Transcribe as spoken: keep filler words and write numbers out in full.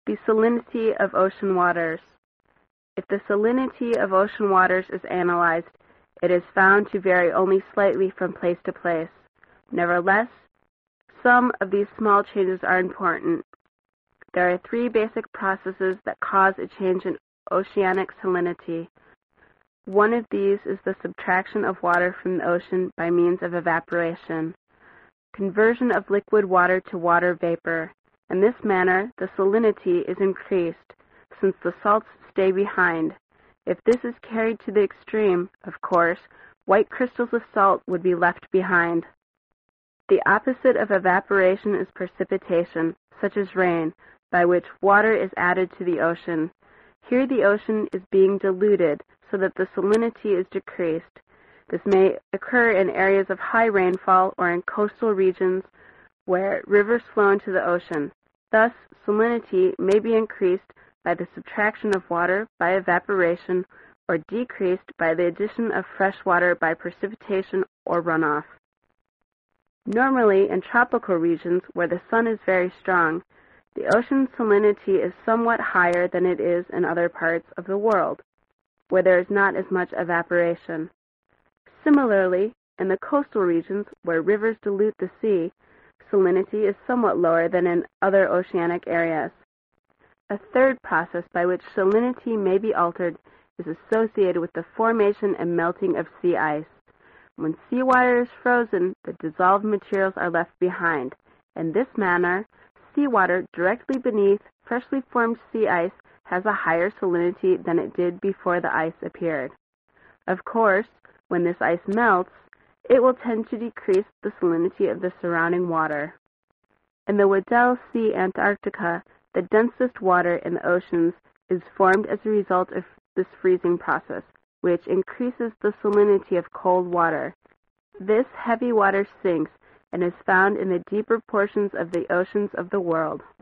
The salinity of ocean waters. If the salinity of ocean waters is analyzed, it is found to vary only slightly from place to place. Nevertheless, some of these small changes are important. There are three basic processes that cause a change in oceanic salinity. One of these is the subtraction of water from the ocean by means of evaporation, conversion of liquid water to water vapor. In this manner, the salinity is increased, since the salts stay behind. If this is carried to the extreme, of course, white crystals of salt would be left behind. The opposite of evaporation is precipitation, such as rain, by which water is added to the ocean. Here the ocean is being diluted so that the salinity is decreased. This may occur in areas of high rainfall or in coastal regions where rivers flow into the ocean. Thus, salinity may be increased by the subtraction of water by evaporation or decreased by the addition of fresh water by precipitation or runoff. Normally, in tropical regions where the sun is very strong, the ocean salinity is somewhat higher than it is in other parts of the world, where there is not as much evaporation. Similarly, in the coastal regions where rivers dilute the sea, salinity is somewhat lower than in other oceanic areas. A third process by which salinity may be altered is associated with the formation and melting of sea ice. When seawater is frozen, the dissolved materials are left behind. In this manner, seawater directly beneath freshly formed sea ice has a higher salinity than it did before the ice appeared. Of course, when this ice melts, it will tend to decrease the salinity of the surrounding water. In the Weddell Sea, Antarctica, the densest water in the oceans is formed as a result of this freezing process, which increases the salinity of cold water. This heavy water sinks and is found in the deeper portions of the oceans of the world.